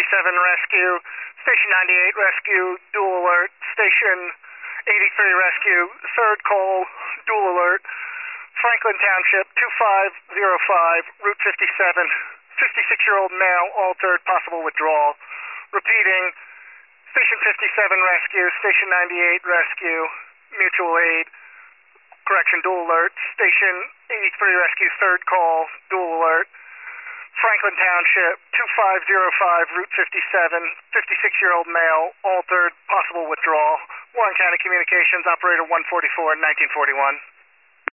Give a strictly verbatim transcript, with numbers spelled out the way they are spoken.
fifty-seven rescue, Station ninety-eight rescue, dual alert, Station eighty-three rescue, third call, dual alert, Franklin Township, two five zero five, Route fifty-seven, fifty-six-year-old male, altered, possible withdrawal. Repeating, Station fifty-seven rescue, Station ninety-eight rescue, mutual aid, correction, dual alert, Station eighty-three rescue, third call, dual alert, Franklin Township, two five zero five, Route fifty-seven, fifty-six-year-old male, altered, possible withdrawal. Warren County Communications, Operator one forty-four, nineteen forty-one.